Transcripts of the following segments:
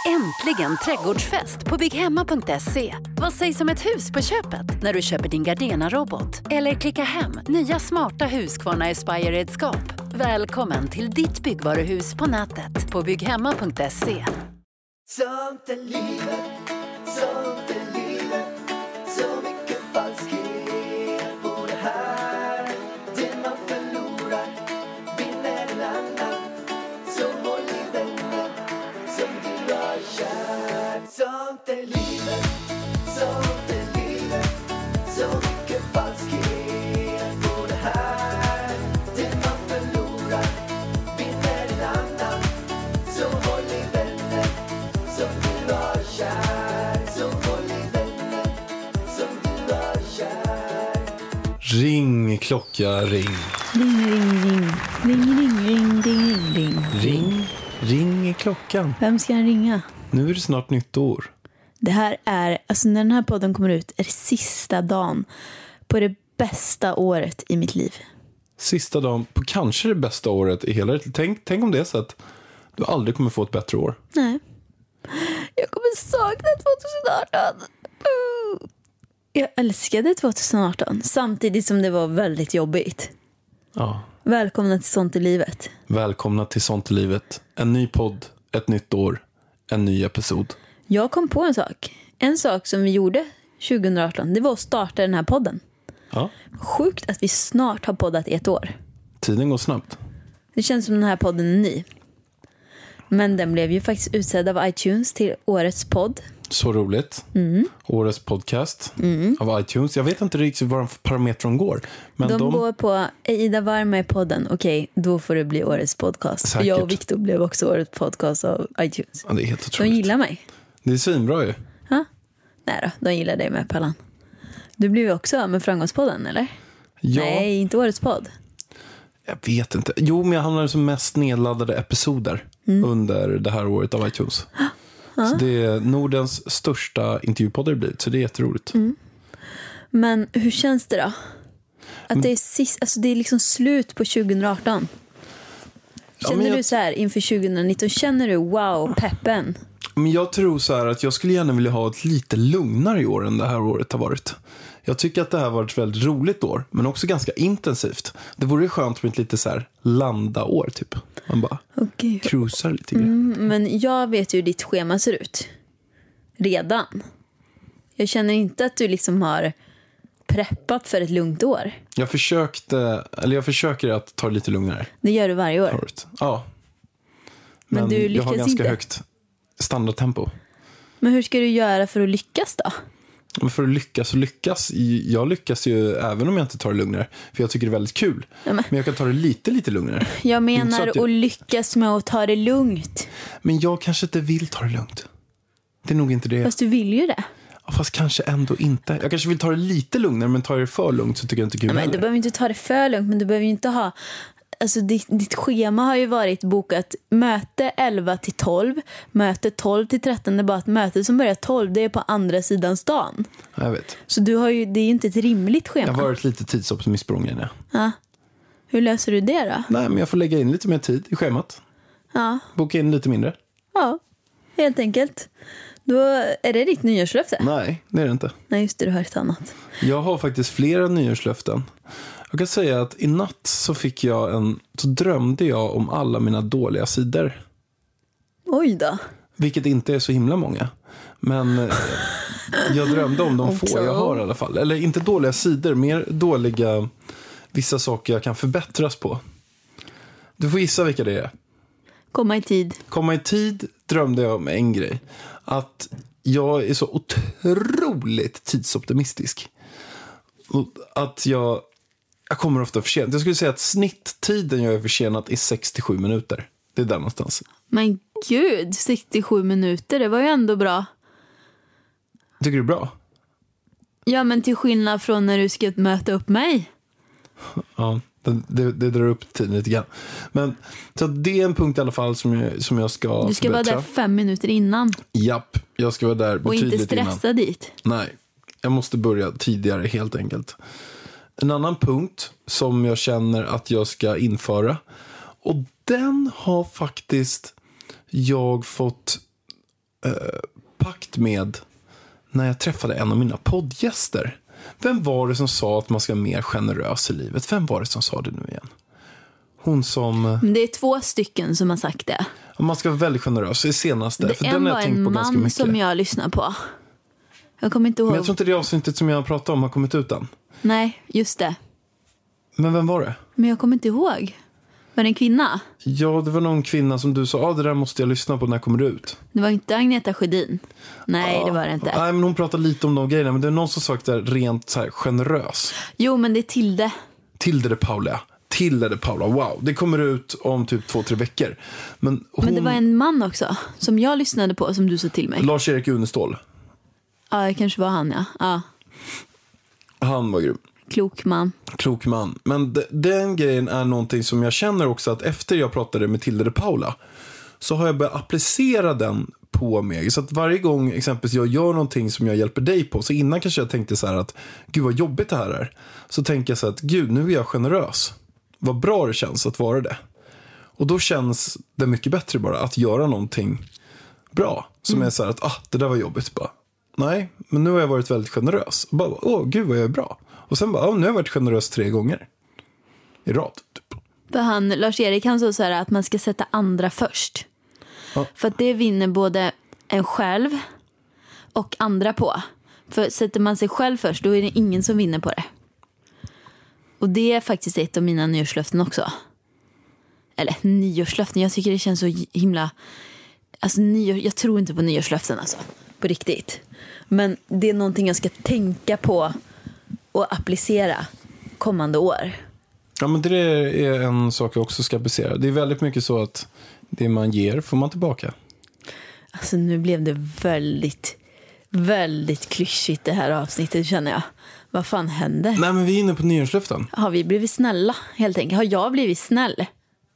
Äntligen trädgårdsfest på bygghemma.se. Vad sägs om ett hus på köpet när du köper din Gardena-robot? Eller klicka hem nya smarta Husqvarna Aspire-redskap. Välkommen till ditt byggvaruhus på nätet på bygghemma.se. Sånt är livet, sånt är livet. Så mycket falskhet på det här. Det man förlorar vinner en annan. Så håll i vänner som du har kär. Sånt är livet, sånt är livet. Så mycket falskhet på det här. Det man förlorar vinner en annan. Så håll i vänner som du har kär. Så håll i vänner som du har kär. Ring, klocka, ring. Ring, ring, ring. Ring, ring, ring, ring, ring. Ring, ring i klockan. Vem ska jag ringa? Nu är det snart nytt år. Det här är, alltså när den här podden kommer ut, är det sista dagen på det bästa året i mitt liv. Sista dagen på kanske det bästa året i hela ditt liv. Tänk om det är så att du aldrig kommer få ett bättre år. Nej. Jag kommer sakna 2018. Jag älskade 2018 samtidigt som det var väldigt jobbigt. Ja. Välkomna till Sånt i livet. Välkomna till Sånt i livet. En ny podd, ett nytt år, en ny episod. Jag kom på en sak. En sak som vi gjorde 2018, det var att starta den här podden. Ja. Sjukt att vi snart har poddat i 1 år. Tiden går snabbt. Det känns som den här podden är ny. Men den blev ju faktiskt utsedd av iTunes till årets podd. Så roligt. Årets podcast av iTunes. Jag vet inte riktigt var parametern går. Men De går på Ida Varma i podden. Okej, då får det bli årets podcast. För jag och Victor blev också årets podcast av iTunes. Ja, det är helt De otroligt. gillar mig. Det är svinbra ju. Ha? Nej då, de gillar dig med, Pallan. Du blev ju också med Framgångspodden, eller? Ja. Nej, inte årets podd. Jag vet inte. Jo, men jag handlar som mest nedladdade episoder under det här året av iTunes. Så det är Nordens största intervjupodd det blivit. Så det är jätteroligt. Men hur känns det då? Att det är alltså det är liksom slut på 2018. Känner du så här inför 2019? Känner du wow, peppen? Men jag tror så här att jag skulle gärna vilja ha ett lite lugnare år än det här året har varit. Jag tycker att det här har varit ett väldigt roligt år, men också ganska intensivt. Det vore skönt med ett lite så här landa-år typ. Man bara cruisar lite grann. Men jag vet ju hur ditt schema ser ut. Redan. Jag känner inte att du liksom har preppat för ett lugnt år. Jag försöker att ta det lite lugnare. Det gör du varje år. Ja. Men du jag lyckas har ganska inte. högt standardtempo. Men hur ska du göra för att lyckas då? Men för att lyckas. Jag lyckas ju även om jag inte tar det lugnare. För jag tycker det är väldigt kul. Ja, men jag kan ta det lite lugnare. jag menar att att lyckas med att ta det lugnt. Men jag kanske inte vill ta det lugnt. Det är nog inte det. Fast du vill ju det. Ja, fast kanske ändå inte. Jag kanske vill ta det lite lugnare, men tar det för lugnt så tycker jag inte kul. Ja, men du behöver inte ta det för lugnt, men du behöver ju inte ha... Alltså ditt schema har ju varit bokat möte 11 till 12, möte 12 till 13. Det är bara ett möte som börjar 12, det är på andra sidan stan. Jag vet. Så det är ju inte ett rimligt schema. Jag har varit lite tidsoptimistsprången, ja. Ja. Hur löser du det då? Nej, men jag får lägga in lite mer tid i schemat. Ja. Boka in lite mindre. Ja, helt enkelt. Då är det ditt nyårslöfte? Nej, det är det inte. Nej, just det, du har ett annat. Jag har faktiskt flera nyårslöften. Jag kan säga att i natt så drömde jag om alla mina dåliga sidor. Oj då. Vilket inte är så himla många. Men jag drömde om de få jag har i alla fall. Eller inte dåliga sidor, mer dåliga vissa saker jag kan förbättras på. Du får gissa vilka det är. Komma i tid. Komma i tid drömde jag om en grej. Att jag är så otroligt tidsoptimistisk. Att jag kommer ofta för sent. Jag skulle säga att snitttiden jag är försenat är 67 minuter. Det är där någonstans. Men gud, 67 minuter, det var ju ändå bra. Tycker du det är bra? Ja, men till skillnad från när du ska möta upp mig. Ja, det drar upp tiden lite grann. Men så det är en punkt i alla fall som jag ska Du ska vara där 5 minuter innan. Japp, jag ska vara där betydligt innan. Och inte stressa dit. Nej, jag måste börja tidigare helt enkelt. En annan punkt som jag känner att jag ska införa, och den har faktiskt jag fått pakt med när jag träffade en av mina poddgäster. Vem var det som sa att man ska vara mer generös i livet? Vem var det som sa det nu igen? Hon som... Det är 2 stycken som har sagt det. Man ska vara väldigt generös i senaste. Det för den har jag tänkt på ganska mycket. som jag lyssnar på. Jag kommer inte ihåg. Men jag tror inte det avsnittet som jag pratade om har kommit ut än. Nej, just det. Men vem var det? Men jag kommer inte ihåg. Var det en kvinna? Ja, det var någon kvinna som du sa, det där måste jag lyssna på när det kommer ut. Det var inte Agneta Sjödin. Nej, det var det inte. Nej, men hon pratade lite om de grejerna. Men det är någon som sagt där rent så här generös. Jo, men det är Tilde. Tilde de Paula, wow. Det kommer ut om typ 2-3 veckor. Men det var en man också, som jag lyssnade på, som du sa till mig. Lars-Erik Unestål. Ja, det kanske var han, ja. Han var grym. Klok man. Men den grejen är någonting som jag känner också att efter jag pratade med Tilde de Paula så har jag börjat applicera den på mig. Så att varje gång exempelvis jag gör någonting som jag hjälper dig på, så innan kanske jag tänkte så här att gud vad jobbigt det här är. Så tänker jag så att gud, nu är jag generös. Vad bra det känns att vara det. Och då känns det mycket bättre bara att göra någonting bra. Som är så här att det där var jobbigt. Bara, nej, men nu har jag varit väldigt generös. Och bara, gud vad jag är bra. Och sen bara, nu har jag varit generös 3 gånger i rad. Typ. För Lars-Erik, han sa så här att man ska sätta andra först. Ja. För att det vinner både en själv och andra på. För sätter man sig själv först, då är det ingen som vinner på det. Och det är faktiskt ett av mina nyårslöften också. Eller nyårslöften, jag tycker det känns så himla... Alltså jag tror inte på nyårslöften alltså. På riktigt. Men det är någonting jag ska tänka på och applicera kommande år. Ja, men det är en sak jag också ska applicera. Det är väldigt mycket så att det man ger får man tillbaka. Alltså nu blev det väldigt, väldigt klyschigt det här avsnittet, känner jag. Vad fan hände? Nej, men vi är inne på nyårslöften. Har vi blivit snälla helt enkelt? Har jag blivit snäll?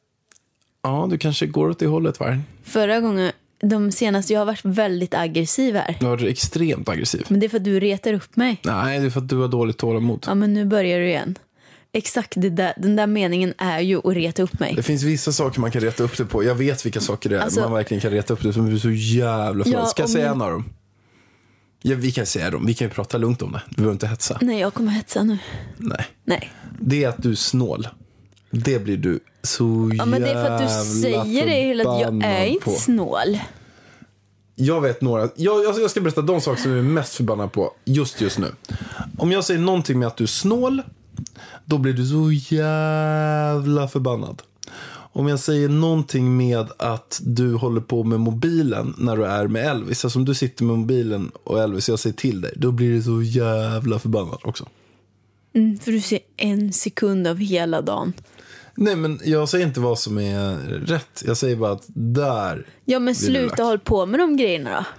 Ja, du kanske går åt det hållet, va? Förra gången, de senaste, jag har varit väldigt aggressiv här. Du har varit extremt aggressiv. Men det är för att du retar upp mig. Nej, det är för att du har dåligt tålamod. Ja, men nu börjar du igen. Exakt, den där meningen är ju att reta upp mig. Det finns vissa saker man kan reta upp det på. Jag vet vilka saker det är. Alltså, man verkligen kan reta upp det som är så jävla för. Ska jag säga en av dem? Ja, vi kan säga dem. Vi kan ju prata lugnt om det. Du behöver inte hetsa. Nej, jag kommer hetsa nu. Nej. Det är att du är snål. Det blir du så jävla. Ja, men det är för att du säger det hela tiden. Jag är inte snål. Jag vet några. Jag ska berätta de saker som jag är mest förbannad på just nu. Om jag säger någonting med att du är snål, då blir du så jävla förbannad. Om jag säger någonting med att du håller på med mobilen när du är med Elvis, alltså om du sitter med mobilen och Elvis, jag säger till dig, då blir du så jävla förbannad också. För du ser 1 sekund av hela dagen. Nej, men jag säger inte vad som är rätt. Jag säger bara att där... Ja, men sluta håll på med de grejerna då.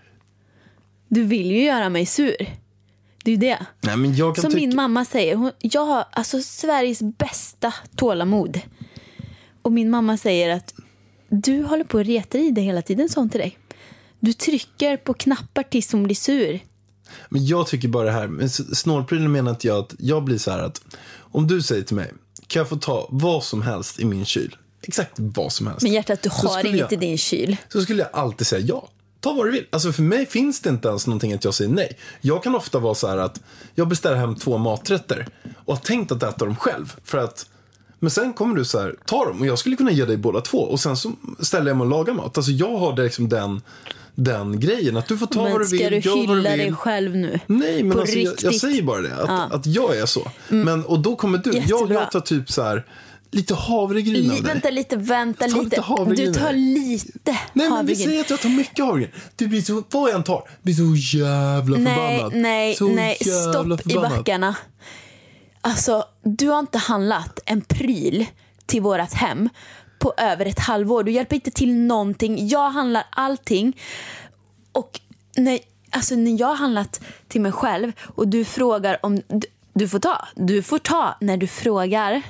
Du vill ju göra mig sur. Det är ju det. Nej, men jag kan som min mamma säger, jag har alltså Sveriges bästa tålamod. Och min mamma säger att du håller på att reta i det hela tiden, sånt till dig. Du trycker på knappar tills hon blir sur. Men jag tycker bara det här, snålprylen menar att jag blir så här att om du säger till mig, kan jag få ta vad som helst i min kyl? Exakt vad som helst. Men hjärtat, du har inget i din kyl. Så skulle jag alltid säga ja. Ta vad du vill. Alltså för mig finns det inte ens någonting att jag säger nej. Jag kan ofta vara så här att jag beställer hem 2 maträtter och har tänkt att äta dem själv. Men sen kommer du så här, ta dem och jag skulle kunna ge dig båda 2. Och sen så ställer jag mig och lagar mat. Alltså jag har det liksom den grejen att du får ta vad du vill. Men ska du hylla dig själv nu? Nej, men alltså, jag säger bara det. Att jag är så. Men, och då kommer du. Jag tar typ så här lite havregryn av dig. Vänta lite. Du tar lite havregryn. Nej, men vi säger att jag tar mycket havregryn. Du blir så, vad jag än tar, blir så jävla förbannad. Nej, stopp i backarna. Alltså, du har inte handlat en pryl till vårat hem på över ett halvår. Du hjälper inte till någonting. Jag handlar allting. Och när jag har handlat till mig själv och du frågar om du får ta när du frågar.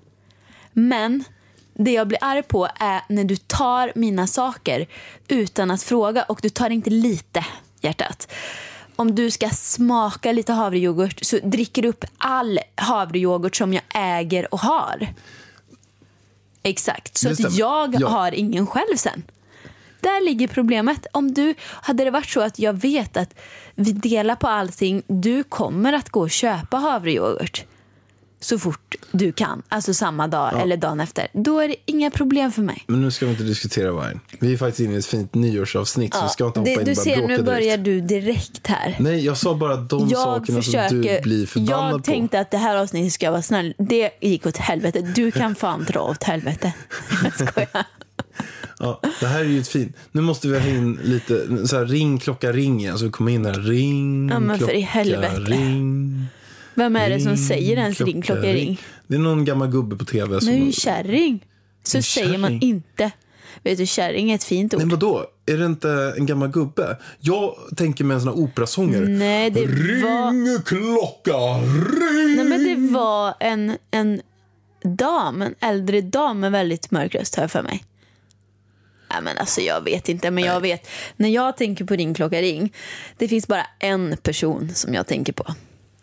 Men det jag blir arg på är när du tar mina saker utan att fråga, och du tar inte lite, hjärtat. Om du ska smaka lite havrejoghurt så dricker du upp all havrejoghurt som jag äger och har. Exakt, så att jag har ingen själv sen. Där ligger problemet. Hade det varit så att jag vet att vi delar på allting, du kommer att gå och köpa havrejoghurt så fort du kan, alltså samma dag eller dagen efter, då är det inga problem för mig. Men nu ska vi inte diskutera vargen. Vi är faktiskt inne i ett fint nyårsavsnitt, så vi ska inte hoppa in och du bara ser, bråka nu börjar direkt. du direkt här. Nej, jag sa bara de sakerna som du blir förbannad på. Jag tänkte att det här avsnittet ska vara snäll. Det gick åt helvete. Du kan fan dra åt helvete. Jag skojar. Ja, det här är ju ett fint. Nu måste vi ha in lite så här, ring, klocka, ring. Alltså vi kommer in där, ring, Ja, men för klocka, i helvete. ring. Vem är det som säger ens klocka, ring, klocka, ring? Det är någon gammal gubbe på tv som... Men det är ju kärring. Så En säger man kärring? inte. Vet du, kärring är ett fint ord. Men vadå? Är det inte en gammal gubbe? Jag tänker med en sån här operasångare. Nej, det Ring, klocka, ring! Nej, men det var en dam, en äldre dam med väldigt mörk röst, hör för mig. Ja, men alltså jag vet inte, men jag vet. När jag tänker på ring, klocka, ring, det finns bara en person som jag tänker på.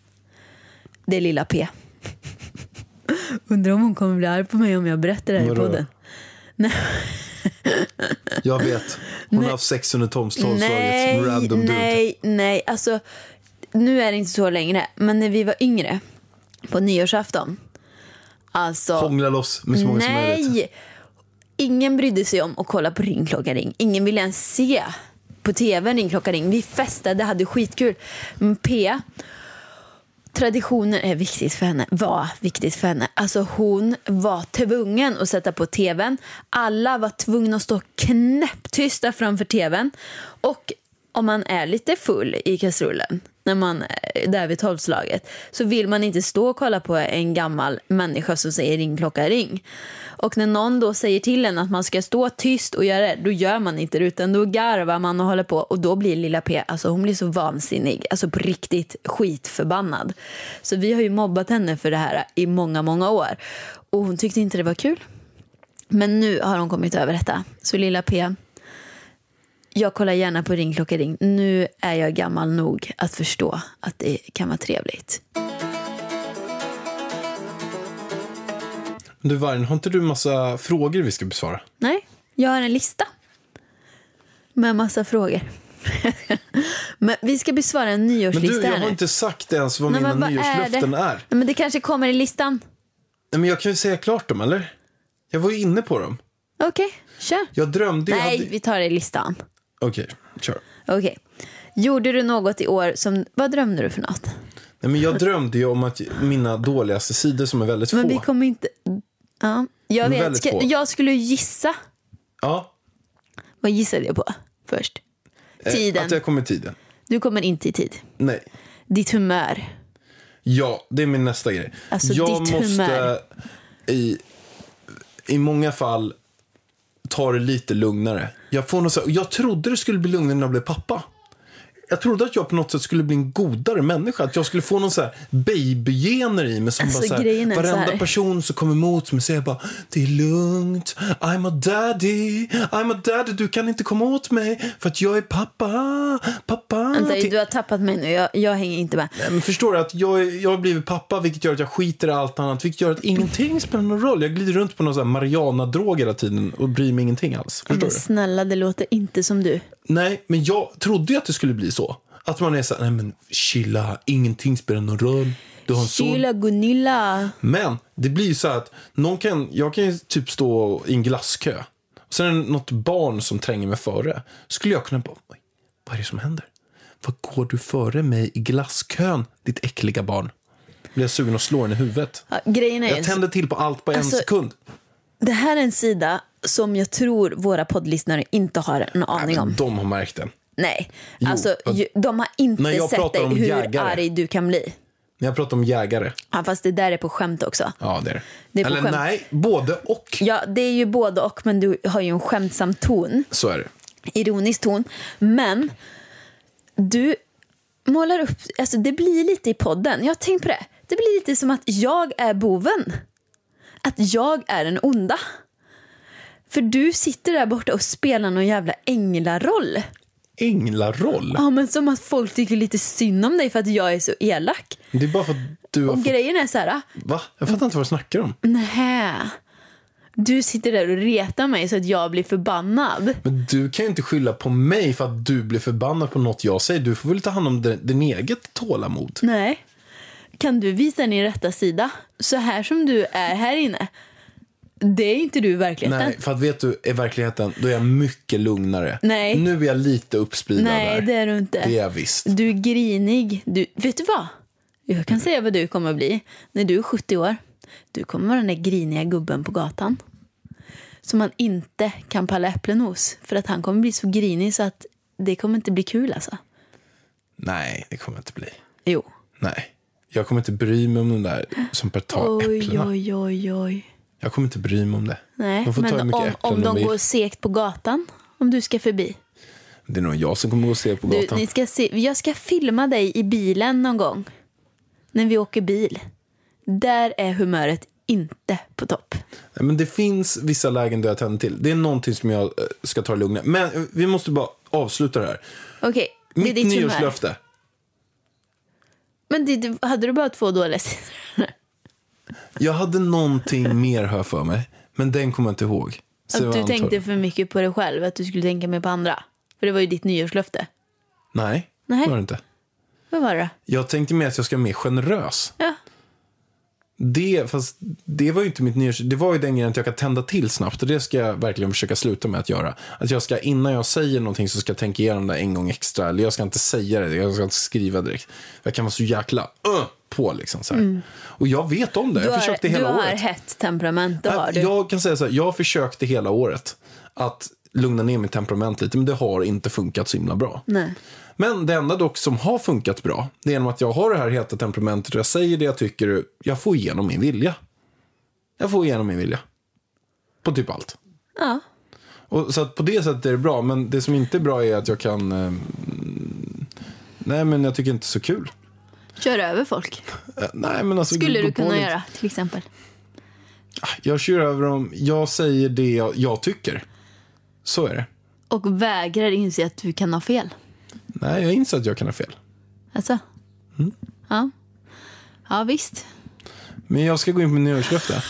Det är Lilla P. Undrar om hon kommer bli arg på mig om jag berättar det här i Vadå? podden. Nej. Jag vet. Hon har haft 600 tomstormslaget. Random dude. Nej, alltså nu är det inte så längre, men när vi var yngre på nyårsafton, alltså Hångla loss med så många som möjligt. nej, ingen brydde sig om att kolla på ring, klocka, ring. Ingen ville ens se på tv ring, klocka, ring. Vi festade, hade skitkul. Men P, traditioner är viktigt för henne. Var viktigt för henne. Alltså hon var tvungen att sätta på tvn. Alla var tvungna att stå knäpptysta framför tvn. Och om man är lite full i kastrullen när man är där vid 12-slaget, så vill man inte stå och kolla på en gammal människa som säger ring, klocka, ring. Och när någon då säger till en att man ska stå tyst och göra det, då gör man inte det, utan då garvar man och håller på. Och då blir Lilla P, alltså hon blir så vansinnig, alltså på riktigt skitförbannad. Så vi har ju mobbat henne för det här i många, många år. Och hon tyckte inte det var kul. Men nu har hon kommit över detta. Så Lilla P, jag kollar gärna på ring, klocka, ring. Nu är jag gammal nog att förstå att det kan vara trevligt. Du Vargen, har inte du massa frågor vi ska besvara? Nej, jag har en lista med massa frågor. Men vi ska besvara en Men nyårslista du, jag här har nu. inte sagt ens vad mina vad nyårslöften är. Nej, men det kanske kommer i listan. Nej, men jag kan ju säga klart dem, eller? Jag var ju inne på dem. Okej, kör. Jag drömde... Nej, vi tar det i listan. Okej, kör. Okej. Gjorde du något i år som... Vad drömde du för något? Nej, men jag drömde ju om att mina dåligaste sidor som är väldigt Men få. vi kommer inte... Ja, jag Men vet. väldigt få. Jag skulle gissa. Ja, Vad gissade jag på först? Tiden. att jag kommer i tiden. Du kommer inte i tid. Nej. Ditt humör. Ja, det är min nästa grej. Alltså, jag ditt måste humör. i många fall ta det lite lugnare. Jag trodde det skulle bli lugnare när jag blev pappa. Jag trodde att jag på något sätt skulle bli en godare människa. Att jag skulle få någon så här babygener i mig som Alltså, bara så här, grejen är så varenda här. person som kommer emot mig säger bara, det är lugnt, I'm a daddy, du kan inte komma åt mig för att jag är pappa. Vänta, du har tappat mig nu. Jag hänger inte med. Nej, men förstår du att jag har blivit pappa, vilket gör att jag skiter i allt annat, vilket gör att ingenting spelar någon roll. Jag glider runt på någon sån här Mariana-drog hela tiden och bryr mig ingenting alls. Förstår Men du? snälla, det låter inte som du. Nej, men jag trodde ju att det skulle bli så. Att man är så här, nej men chilla, ingenting spelar någon roll. Du har en son. Chilla, Gunilla. Men det blir ju så att jag kan ju typ stå i en glasskö. Och sen är det något barn som tränger mig före. Skulle jag kunna bara, oj, vad är det som händer? Vad går du före mig i glasskön, ditt äckliga barn? Blir jag sugen och slår den i huvudet? Ja, grejen är Jag tänder till på allt på en sekund. det här är en sida som jag tror våra poddlyssnare inte har en aning Men om. de har märkt den. Nej, Jo, alltså de har när inte jag sett pratar dig om hur jägare. arg du kan bli. När jag pratar om jägare. Ja, fast det där är på skämt också. Ja, det är det. Det är på Eller skämt. nej, både och. Ja, det är ju både och, men du har ju en skämtsam ton. Så är det. Ironisk ton. Men du målar upp, alltså det blir lite i podden. Jag har tänkt på det. Det blir lite som att jag är boven. Att jag är en onda. För du sitter där borta och spelar någon jävla änglaroll. Änglaroll? Ja, men som att folk tycker lite synd om dig för att jag är så elak. Det är bara för att du har Och grejen är så här. Va? Jag fattar inte vad du snackar om. Nej. Du sitter där och retar mig så att jag blir förbannad. Men du kan ju inte skylla på mig för att du blir förbannad på något jag säger. Du får väl ta hand om din eget tålamod. Nej. Kan du visa din rätta sida? Så här som du är här inne. Det är inte du i verkligheten. Nej, för att vet du, i verkligheten då är jag mycket lugnare. Nej. Nu är jag lite uppsplidad där. Nej, det är du inte. Det är jag visst. Du är grinig. Vet du vad? Jag kan säga vad du kommer att bli. När du är 70 år. Du kommer vara den där griniga gubben på gatan. Som man inte kan palla äpplen hos. För att han kommer bli så grinig så att det kommer inte bli kul alltså. Nej, det kommer inte bli. Jo. Nej. Jag kommer inte bry mig om de där som tar äpplena. Oj. Jag kommer inte bry mig om det. Nej, de får ta hur men mycket äpplen om de vill. går segt på gatan. Om du ska förbi. Det är nog jag som kommer gå och se på gatan. Ni ska se, jag ska filma dig i bilen någon gång. När vi åker bil. Där är humöret inte på topp. Nej, men det finns vissa lägen där jag tänder till. Det är någonting som jag ska ta lugna. Men vi måste bara avsluta det här. Okej, det är Mitt ditt humör. nyårslöfte. Men hade du bara 2 dåliga sidor? Jag hade någonting mer här för mig. Men den kommer jag inte ihåg. Så Att du tänkte för mycket på dig själv. Att du skulle tänka mer på andra. För det var ju ditt nyårslöfte. Nej, Nej. det var det inte. Vad var det? Jag tänkte mer att jag ska vara mer generös. Ja. Fast det var ju inte mitt nyårslöfte. Det var ju den grejen att jag kan tända till snabbt. Och det ska jag verkligen försöka sluta med att göra. Att jag ska, innan jag säger någonting så ska jag tänka igenom det en gång extra. Eller jag ska inte säga det, jag ska inte skriva direkt. Jag kan vara så jäkla på liksom så här. Och jag vet om det, jag försökte hela året. Du har hett temperament, det har du. Jag kan säga så här, jag försökte hela året att lugna ner mitt temperament lite. Men det har inte funkat så himla bra. Nej. Men det enda dock som har funkat bra, det är genom att jag har det här heta temperamentet och jag säger det jag tycker, jag får igenom min vilja. Jag får igenom min vilja. På typ allt. Ja. Och så att på det sättet är det bra, men det som inte är bra är att jag kan... nej, men jag tycker inte så kul. Kör över folk. Nej, men alltså... Skulle du kunna göra, till exempel? Jag kör över dem, jag säger det jag tycker. Så är det. Och vägrar inse att du kan ha fel. Nej, jag inser att jag kan ha fel. Alltså? Ja. Ja, visst. Men jag ska gå in på min nyårslöfte.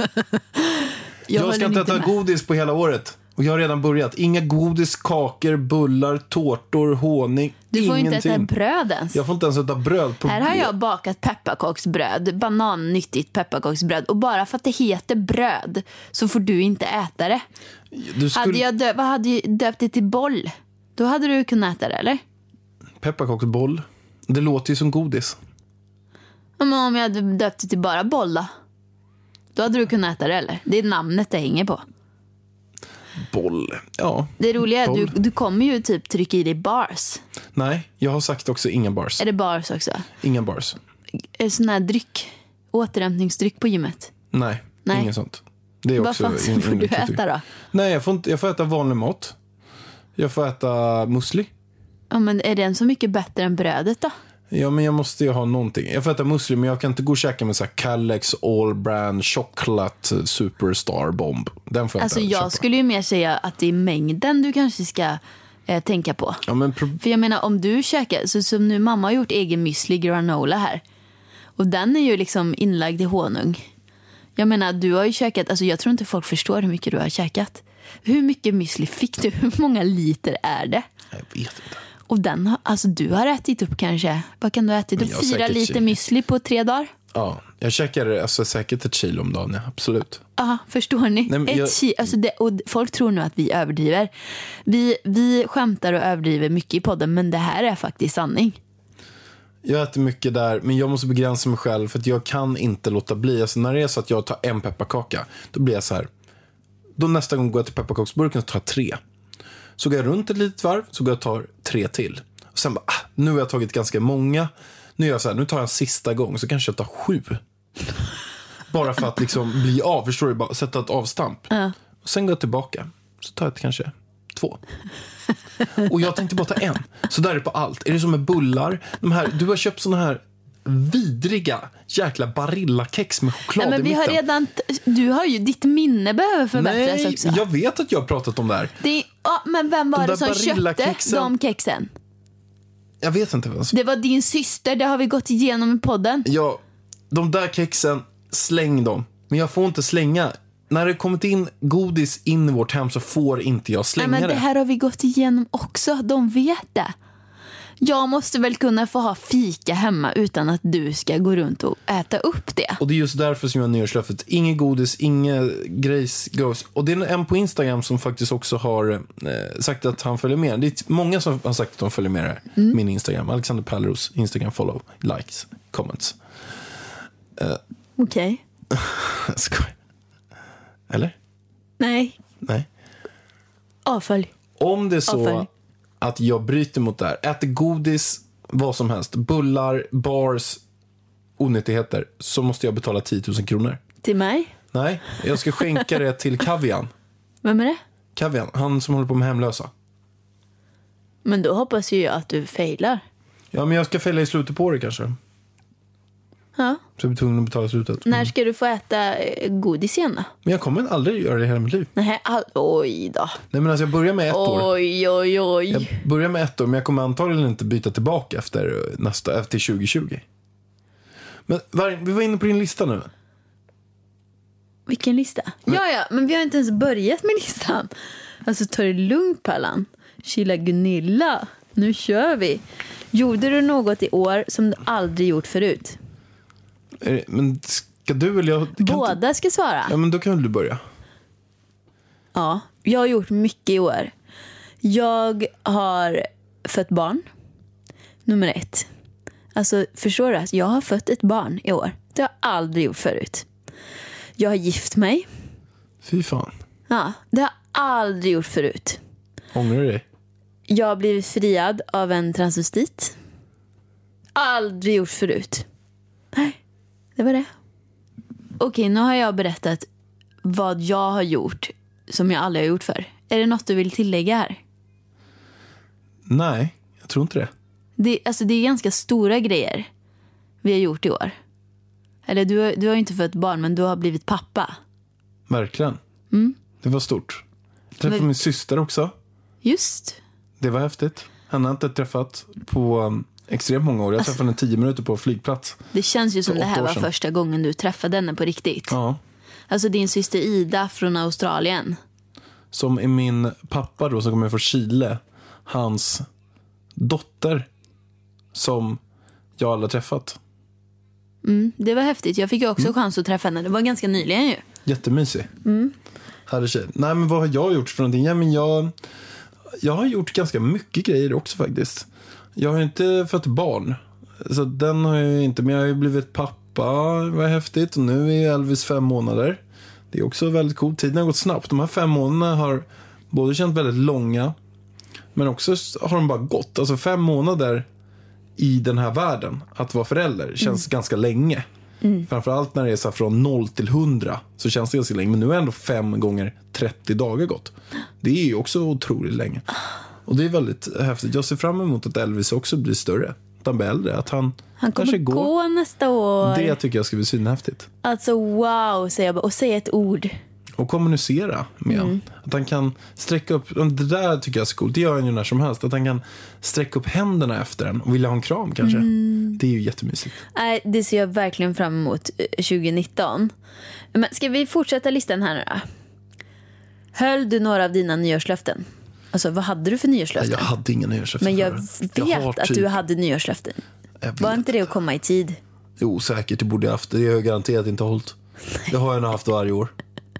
Jag ska inte äta godis på hela året. Och jag har redan börjat. Inga godis, kakor, bullar, tårtor, honung. Du får ingenting. inte äta bröd ens. Jag får inte ens äta bröd. Här har jag bakat pepparkaksbröd. Banannyttigt pepparkaksbröd. Och bara för att det heter bröd så får du inte äta det. Hade jag vad hade jag döpt det till boll? Då hade du kunnat äta det, eller? Pepparkaksboll. Det låter ju som godis. Men om jag hade döpt det till bara boll då hade du kunnat äta det, eller? Det är namnet det hänger på. Boll, ja. Det roliga är boll. att du kommer ju typ trycka i dig bars. Nej, jag har sagt också inga bars. Är det bars också? Inga bars. Sån här dryck. Återhämtningsdryck på gymmet. Nej. Inget sånt. Det är vad också fan får du äta då? Nej, jag får äta vanlig mat. Jag får äta musli. Ja, men är den så mycket bättre än brödet då? Ja, men jag måste ju ha någonting. Jag får äta musli, men jag kan inte gå och käka med så här Callex All Brand Chocolate Superstar Bomb. Den får jag alltså inte jag köpa. skulle ju mer säga att det är mängden du kanske ska tänka på. Ja, men för jag menar, om du käkar, så som nu mamma har gjort egen müsli granola här. Och den är ju liksom inlagd i honung. Jag menar, du har ju käkat, alltså jag tror inte folk förstår hur mycket du har käkat. Hur mycket müsli fick du? Hur många liter är det? Jag vet inte. Och den, alltså du har ätit upp kanske, vad kan du ha ätit upp? 4 liter müsli på 3 dagar? Ja, jag käkar alltså säkert 1 kilo om dagen, ja, absolut. Ja, förstår ni? Nej, alltså och folk tror nu att vi överdriver. Vi skämtar och överdriver mycket i podden, men det här är faktiskt sanning. Jag äter mycket där, men jag måste begränsa mig själv för att jag kan inte låta bli. Alltså när det är så att jag tar en pepparkaka, då blir jag så här. Då nästa gång går jag till pepparkaksburken så tar jag 3. Så går jag runt ett litet varv, så går jag och tar 3 till. Och sen bara, nu har jag tagit ganska många. Nu gör jag så här, nu tar jag en sista gång, så kanske jag tar 7. Bara för att liksom bli av, förstår du? Bara sätta ett avstamp. Och sen går jag tillbaka, så tar jag kanske 2. Och jag tänkte bara ta 1. Så där är det på allt. Är det som med bullar? Du har köpt såna här vidriga jäkla Barilla-kex med choklad i men vi mitten. har redan, du har ju, ditt minne behöver förbättras också. Nej, jag vet att jag har pratat om det här. Men vem var det som köpte de kexen? Jag vet inte vad. Det var din syster, det har vi gått igenom i podden. Ja, de där kexen, släng dem. Men jag får inte slänga när det kommit in godis in i vårt hem så får inte jag slänga Nej, men det här har vi gått igenom också. De vet det. Jag måste väl kunna få ha fika hemma utan att du ska gå runt och äta upp det. Och det är just därför som jag har nyårslöftet. Inget godis, inget grejs. Och det är en på Instagram som faktiskt också har sagt att han följer med. Det är många som har sagt att de följer med här. Min Instagram, Alexander Pärleros Instagram, follow, likes, comments. Okej. Skoj. Eller? Nej. Avfölj. Om det är så Avfölj. att jag bryter mot det här, äter godis, vad som helst, bullar, bars, onyttigheter, så måste jag betala 10 000 kronor. Till mig? Nej, jag ska skänka det till Kavian. Vem är det? Kavian, han som håller på med hemlösa. Men då hoppas ju jag att du failar. Ja, men jag ska fälla i slutet på det kanske. Ja. Så jag blir tvungen att betala slutet. När ska du få äta godis igen då? Men jag kommer aldrig göra det i hela mitt liv. Nej, oj då. Nej, men alltså jag börjar med 1 år. Oj. Jag börjar med 1 år, men jag kommer antagligen inte byta tillbaka efter 2020. Men vi var inne på din lista nu. Vilken lista? Ja, men vi har inte ens börjat med listan. Alltså ta det lugnt, Pallan. Chilla Gunilla. Nu kör vi. Gjorde du något i år som du aldrig gjort förut? Men ska du eller jag? Båda ska svara. Ja, men då kan väl du börja. Ja, jag har gjort mycket i år. Jag har fött barn. Nummer 1. Alltså, förstår du att jag har fött ett barn i år? Det har jag aldrig gjort förut. Jag har gift mig. Fy fan. Ja, det har jag aldrig gjort förut. Ångrar du dig? Jag har blivit friad av en transvestit. Aldrig gjort förut. Nej, det var det. Okej, nu har jag berättat vad jag har gjort som jag aldrig har gjort för. Är det något du vill tillägga här? Nej, jag tror inte det. Det är ganska stora grejer vi har gjort i år. Eller du har ju inte fått barn, men du har blivit pappa. Verkligen. Det var stort. Jag träffade min syster också. Just. Det var häftigt. Han har inte träffat på extremt många år. Jag träffade henne 10 minuter på flygplats. Det känns ju som För det här 8 år var sedan. första gången du träffade henne på riktigt. Ja. Alltså din syster Ida från Australien. Som är min pappa då, som kommer från Chile. Hans dotter som jag aldrig träffat. Det var häftigt. Jag fick ju också chans att träffa henne. Det var ganska nyligen ju. Jättemysig. Härlig tjej. Nej, men vad har jag gjort för någonting? Ja, men jag har gjort ganska mycket grejer också faktiskt. Jag har inte fått barn. Så den har jag inte. Men jag har ju blivit pappa. Det var häftigt. Och nu är Elvis 5 månader. Det är också väldigt coolt. Tiden har gått snabbt. De här 5 månaderna har både känt väldigt långa. Men också har de bara gått. Alltså 5 månader i den här världen. Att vara förälder känns ganska länge. Framförallt när det är så här från 0 till 100 så känns det ganska länge. Men nu är ändå 5 gånger 30 dagar gått. Det är ju också otroligt länge. Och det är väldigt häftigt. Jag ser fram emot att Elvis också blir större. Att han blir äldre. Att han kommer kanske gå nästa år. Det tycker jag ska bli svinhäftigt. Alltså wow, säger jag bara. Och säga ett ord. Och kommunicera med honom. Att han kan sträcka upp. Det där tycker jag är så coolt. Det gör han ju när som helst. Att han kan sträcka upp händerna efter en och vilja ha en kram kanske. Det är ju jättemysigt. Nej, det ser jag verkligen fram emot 2019. Men ska vi fortsätta listan här nu då? Höll du några av dina nyårslöften? Alltså vad hade du för nyårslöften? Jag hade ingen nyårslöften. Men jag vet att du hade nyårslöften. Var inte det att komma i tid? Jo, säkert. Det borde jag haft. Det har jag garanterat inte hållit. Det har jag nog haft varje år.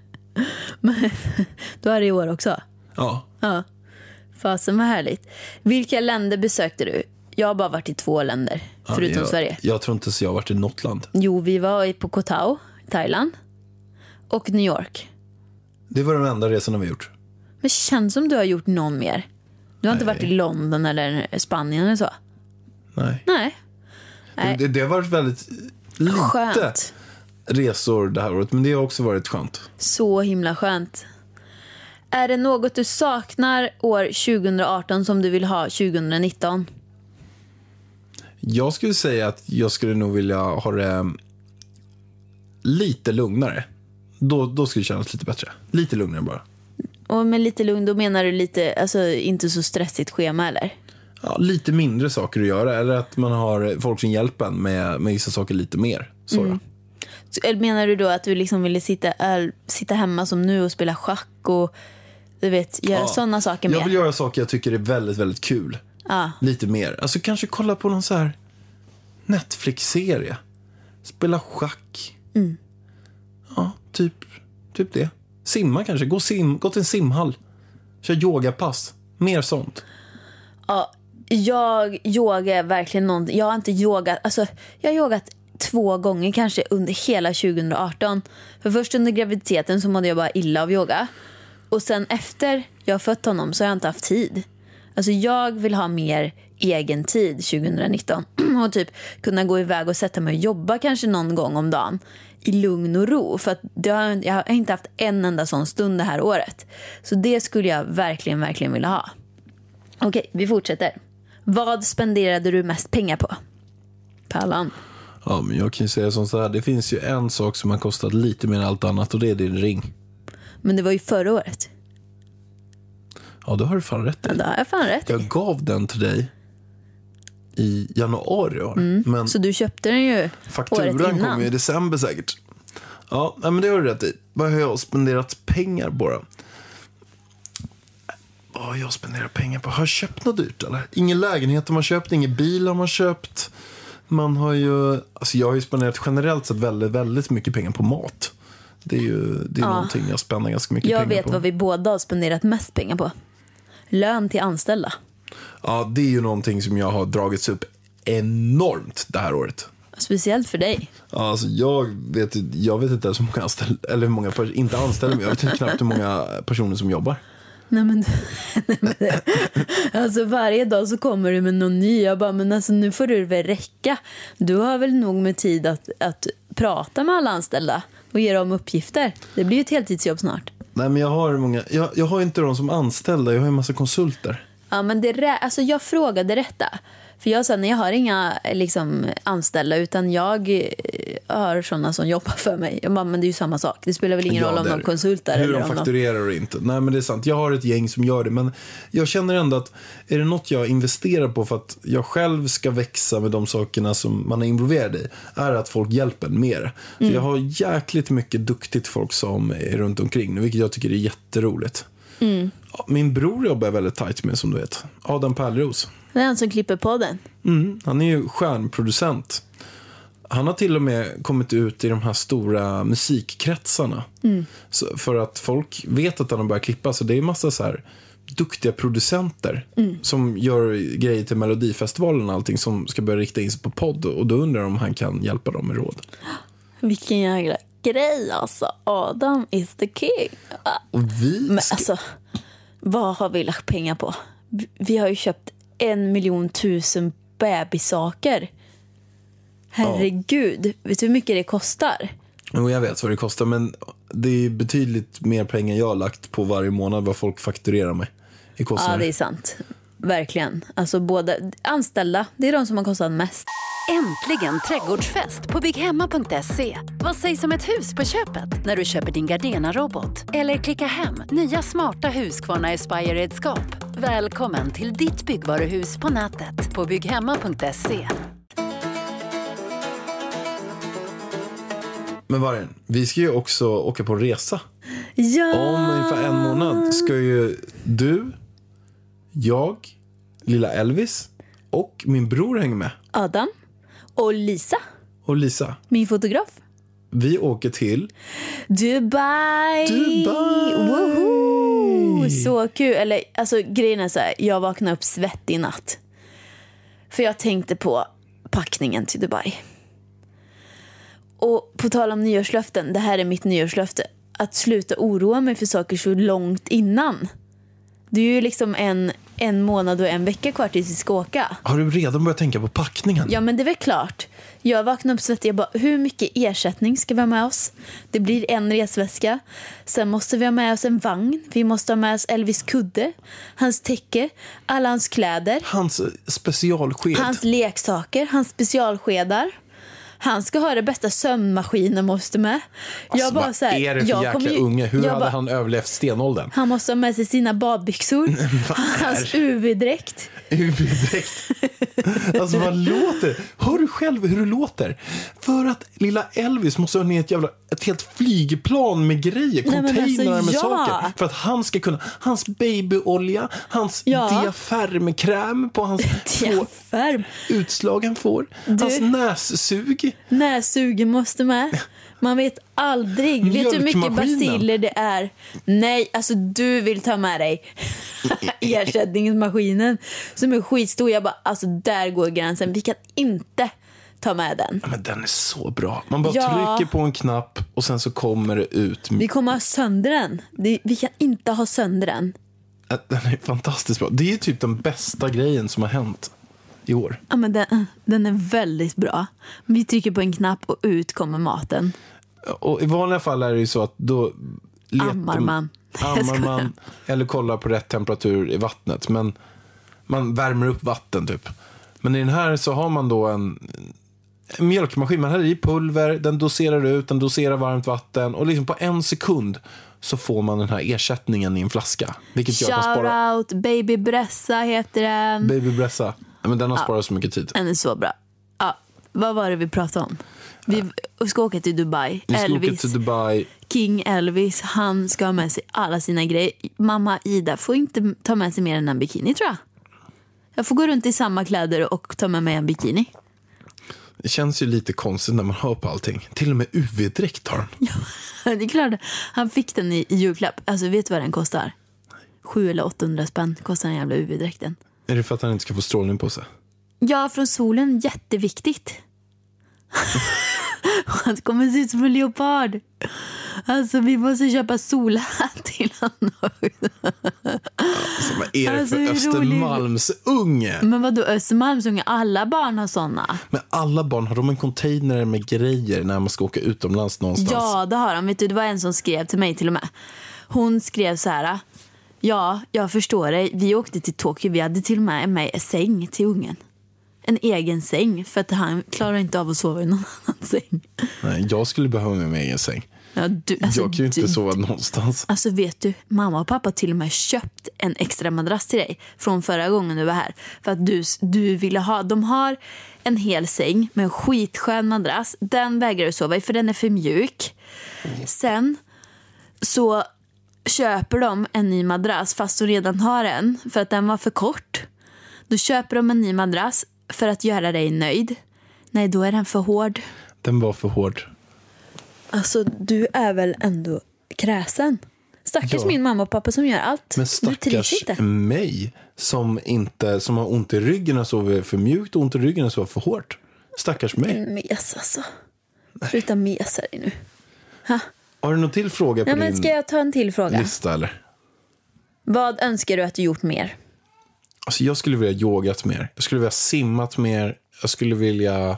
Du har det i år också? Ja. Ja. Fasen var härligt. Vilka länder besökte du? Jag har bara varit i 2 länder, förutom Sverige. Jag tror inte så jag har varit i något land. Jo, vi var på Koh Tao, Thailand. Och New York. Det var de enda resorna vi gjort. Men känns som du har gjort någon mer. Du har inte varit i London eller Spanien eller så? Nej. Det har varit väldigt lite Skönt. resor det här året. Men det har också varit skönt. Så himla skönt. Är det något du saknar år 2018 som du vill ha 2019? Jag skulle säga att jag skulle nog vilja ha det lite lugnare. Då skulle det kännas lite bättre. Lite lugnare bara. Och med lite lugn, då menar du lite, alltså inte så stressigt schema eller? Ja, lite mindre saker att göra. Eller att man har folk som hjälper en med vissa saker lite mer. Så då. Eller menar du då att du liksom ville sitta hemma som nu och spela schack och du vet, göra sådana saker mer? Jag vill göra saker jag tycker är väldigt, väldigt kul. Lite mer. Alltså kanske kolla på någon så här Netflix-serie. Spela schack. Ja, typ det. Simma kanske. Gå till en simhall. Kör yogapass. Mer sånt. Ja, jag yogar verkligen någonting. Jag har inte yogat. Alltså, jag har yogat 2 gånger kanske under hela 2018. För först under graviditeten så mådde jag bara illa av yoga. Och sen efter jag har fött honom så har jag inte haft tid. Alltså jag vill ha mer egen tid 2019. Och typ kunna gå iväg och sätta mig och jobba kanske någon gång om dagen. I lugn och ro. För att jag har inte haft en enda sån stund det här året. Så det skulle jag verkligen, verkligen vilja ha. Okej, vi fortsätter. Vad spenderade du mest pengar på? Pallan. Ja, men jag kan ju säga som så här. Det finns ju en sak som har kostat lite mer än allt annat. Och det är din ring. Men det var ju förra året. Ja, då har du fan rätt i. Ja, då har jag fan rätt i. Jag gav den till dig i januari i år. Men så du köpte den ju fakturan året innan. kom ju i december säkert. Ja, men det har du rätt i. Vad har jag spenderat pengar på då? Vad har jag spenderat pengar på? Har jag köpt något dyrt eller? Ingen lägenhet har man köpt, ingen bil har man köpt. Man har ju... Alltså jag har ju spenderat generellt sett väldigt, väldigt mycket pengar på mat. Det är någonting jag spänner ganska mycket pengar på. Jag vet vad vi båda har spenderat mest pengar på. Lön till anställda. Ja, det är ju någonting som jag har dragits upp enormt det här året. Speciellt för dig. Ja, alltså jag vet inte ens hur många anställda, eller hur många inte anställda, men jag vet knappt hur många personer som jobbar. Nej men alltså varje dag så kommer du med någon ny. Jag bara, men alltså nu får du väl räcka. Du har väl nog med tid att prata med alla anställda och ge dem uppgifter. Det blir ju ett heltidsjobb snart. Nej, men jag har inte dem som anställda. Jag har en massa konsulter. Ja, men alltså jag frågade detta. För jag sa, nej, jag har inga liksom anställda, utan jag har sådana som jobbar för mig. Jag bara, men det är ju samma sak. Det spelar väl ingen roll om de konsultar hur eller de om fakturerar och inte. Nej, men det är sant. Jag har ett gäng som gör det, men jag känner ändå att är det något jag investerar på för att jag själv ska växa med de sakerna som man är involverad i, är att folk hjälper mer. Så jag har jäkligt mycket duktigt folk som är runt omkring nu, vilket jag tycker är jätteroligt. Min bror jobbar väldigt tajt med, som du vet. Adam Pärleros. Det är han som klipper podden. Han är ju stjärnproducent. Han har till och med kommit ut i de här stora musikkretsarna. Så för att folk vet att han har börjat klippa. Så det är massa så här duktiga producenter som gör grejer till Melodifestivalen och allting, som ska börja rikta in sig på podd. Och då undrar om han kan hjälpa dem med råd. Vilken jävla grej alltså. Adam is the king. Och Men alltså, vad har vi lagt pengar på? Vi har ju köpt 1 miljon 1000 bebissaker. Herregud, vet du hur mycket det kostar? Jo, jag vet vad det kostar, men det är betydligt mer pengar jag har lagt på varje månad vad folk fakturerar mig i kostnader. Ja, det är sant. Verkligen. Alltså både anställda, det är de som har kostat mest. Äntligen trädgårdsfest på bygghemma.se. Vad sägs om ett hus på köpet när du köper din Gardena-robot? Eller klicka hem nya smarta Husqvarna Aspire-redskap. Välkommen till ditt byggvaruhus på nätet på bygghemma.se. Men Vargen, vi ska ju också åka på resa. Ja! Om ungefär 1 månad ska ju du, jag, lilla Elvis och min bror hänga med. Adam och Lisa. Och Lisa. Min fotograf. Vi åker till Dubai! Woho! Så kul. Eller, alltså, grejen är så här, jag vaknade upp svettig i natt. För jag tänkte på packningen till Dubai. Och på tal om nyårslöften, det här är mitt nyårslöfte. Att sluta oroa mig för saker så långt innan. Det är ju liksom en månad och 1 vecka kvar tills vi ska åka. Har du redan börjat tänka på packningen? Ja, men det är väl klart. Jag vaknade upp så att jag bara, hur mycket ersättning ska vi ha med oss? Det blir 1 resväska. Sen måste vi ha med oss en vagn. Vi måste ha med oss Elvis kudde, hans täcke, alla hans kläder. Hans specialsked. Hans leksaker, hans specialskedar. Han ska ha det bästa sömnmaskinen måste med. Alltså, jag bara vad så här, är det för jäkla unge? Hur hade bara, han överlevt stenåldern? Han måste ha med sig sina badbyxor, hans UV-dräkt, UV-dräkt. Alltså vad låter? Hör du själv hur det låter? För att lilla Elvis måste ha ner ett helt flygplan med grejer, containrar med saker. För att han ska kunna, hans babyolja, hans diafärmkräm på hans utslag han får, hans nässug. Nässug måste med. Man vet aldrig. Vet du hur mycket basiller det är? Nej, alltså du vill ta med dig ersättningsmaskinen som är skitstor. Jag bara, alltså där går gränsen. Vi kan inte ta med den. Ja, men den är så bra. Man bara trycker på en knapp och sen så kommer det ut. Vi kommer ha sönder den. Vi kan inte ha sönder den. Den är fantastiskt bra. Det är typ den bästa grejen som har hänt i år. Ja, men den är väldigt bra. Vi trycker på en knapp och ut kommer maten. Och i vanliga fall är det ju så att då ammar man eller kollar på rätt temperatur i vattnet. Men man värmer upp vatten typ. Men i den här så har man då en mjölkmaskin. Man häller i pulver, den doserar ut, den doserar varmt vatten. Och liksom på 1 sekund så får man den här ersättningen i en flaska. Vilket gör att man sparar... Shout out, Baby Bressa heter den. Baby Bressa. Men den har sparat så mycket tid. Den är så bra. Ja, vad var det vi pratade om? Vi ska åka till Dubai. King Elvis, han ska ha med sig alla sina grejer. Mamma Ida får inte ta med sig mer än en bikini, tror jag. Jag får gå runt i samma kläder och ta med mig en bikini. Det känns ju lite konstigt när man hör på allting. Till och med UV-dräkt har han. Ja, det är klart. Han fick den i julklapp. Alltså, vet du vad den kostar? 700 eller 800 spänn kostar den jävla UV-dräkten. Är det för att han inte ska få strålning på sig? Ja, från solen. Jätteviktigt. Han kommer se ut som en leopard. Alltså, vi måste köpa solhatt till honom. Alltså, vad är det för Östermalmsunge? Men vadå Östermalmsunge? Alla barn har såna. Men alla barn, har de en container med grejer när man ska åka utomlands någonstans? Ja, det har de. Vet du, det var en som skrev till mig till och med. Hon skrev så här: ja, jag förstår dig. Vi åkte till Tokyo. Vi hade till och med en säng till ungen. En egen säng, för att han klarar inte av att sova i någon annan säng. Nej, jag skulle behöva med mig egen säng. Ja, jag kan ju inte sova någonstans. Alltså vet du, mamma och pappa till och med köpt en extra madrass till dig från förra gången du var här. För att du ville ha, de har en hel säng med en skitskön madrass. Den vägrar du sova i för den är för mjuk. Sen så köper de en ny madrass fast du redan har en för att den var för kort. Då köper de en ny madrass för att göra dig nöjd. Nej, då är den för hård. Den var för hård. Alltså, du är väl ändå kräsen. Stackars min mamma och pappa som gör allt. Men stackars mig som har ont i ryggen och sover för mjukt och ont i ryggen och sover för hårt. Stackars mig. Mes alltså. Sluta mesa dig nu. Ha? Har du någon till fråga på din ska jag ta en till fråga? Lista eller? Vad önskar du att du gjort mer? Alltså jag skulle vilja yogat mer. Jag skulle vilja simmat mer. Jag skulle vilja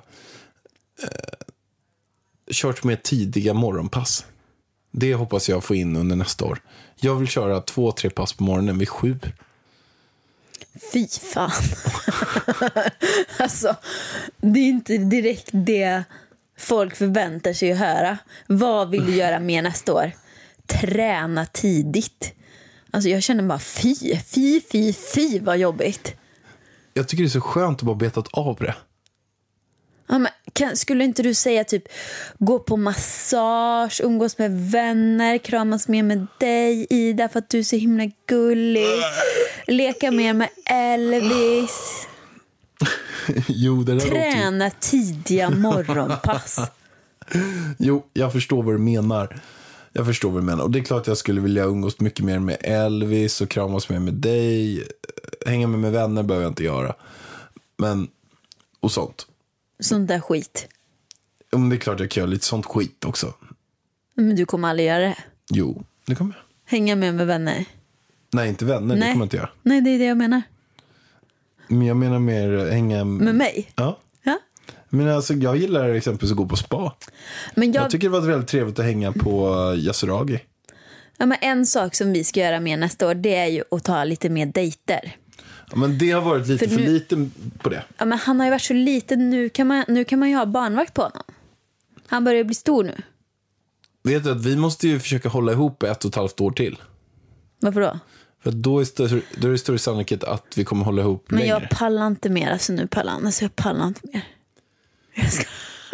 kört med tidiga morgonpass. Det hoppas jag få in under nästa år. Jag vill köra 2-3 pass på morgonen vid 7. Fy fan. Alltså, det är inte direkt det folk förväntar sig att höra. Vad vill du göra mer nästa år? Träna tidigt. Alltså jag känner bara fy vad jobbigt. Jag tycker det är så skönt att bara betat av det. Ja, men skulle inte du säga typ gå på massage, umgås med vänner, kramas mer med dig Ida för att du är så himla gullig, leka mer med Elvis. Jo, det träna tidiga morgonpass. Jo, jag förstår vad du menar. Och det är klart att jag skulle vilja umgås mycket mer med Elvis och kramas mer med dig. Hänga med vänner behöver jag inte göra. Men, och sånt. Sånt där skit. Men det är klart jag kan göra lite sånt skit också. Men du kommer aldrig göra det. Jo, det kommer jag. Hänga med vänner. Nej, inte vänner, det kommer jag inte göra. Nej, det är det jag menar. Men jag menar mer hänga med mig. Ja. Men alltså, jag gillar exempelvis att gå på spa. Men jag tycker det var väldigt trevligt att hänga på Yasuragi. Ja, men en sak som vi ska göra mer nästa år, det är ju att ta lite mer dejter. Ja, men det har varit lite för lite på det. Ja, men han har ju varit så liten. Nu kan man ju ha barnvakt på honom. Han börjar bli stor nu. Vet du att vi måste ju försöka hålla ihop 1,5 år till. Varför då? För då är det större sannolikhet att vi kommer hålla ihop Men längre. jag pallar inte mer. Alltså nu pallar han. Alltså jag pallar inte mer. Jag ska...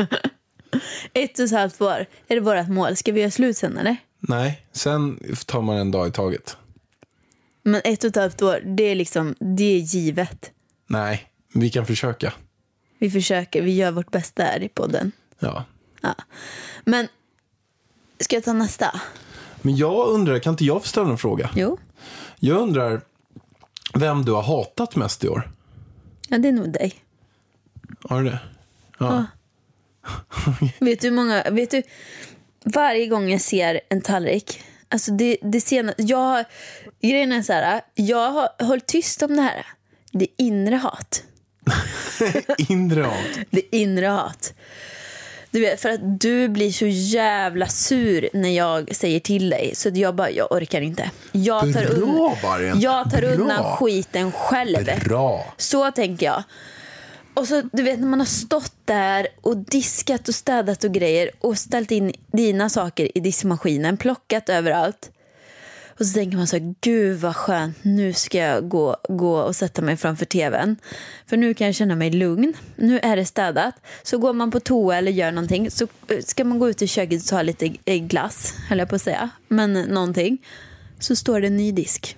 1,5 år. Är det vårt mål? Ska vi göra slut sen eller? Nej, sen tar man en dag i taget. Men 1,5 år, det är liksom, det är givet. Nej, vi kan försöka. Vi försöker, vi gör vårt bästa här i podden. Ja. Ja. Men, ska jag ta nästa? Men jag undrar, kan inte jag få ställa en fråga? Jo. Jag undrar vem du har hatat mest i år. Ja, det är nog dig. Har du det? Ja. Vet du, varje gång jag ser en tallrik, alltså det senaste, grejen är så här, jag har hållit tyst om det här. Det är inre hat. Inre hat. Det är inre hat. Du vet, för att du blir så jävla sur när jag säger till dig. Så att jag orkar inte. Jag tar undan skiten själv. Bra. Så tänker jag. Och så, du vet, när man har stått där och diskat och städat och grejer och ställt in dina saker i diskmaskinen, plockat överallt. Och så tänker man så här, gud vad skönt, nu ska jag gå och sätta mig framför tvn. För nu kan jag känna mig lugn, nu är det städat. Så går man på toa eller gör någonting, så ska man gå ut i köket och ta lite glass, höll jag på att säga. Men någonting. Så står det en ny disk.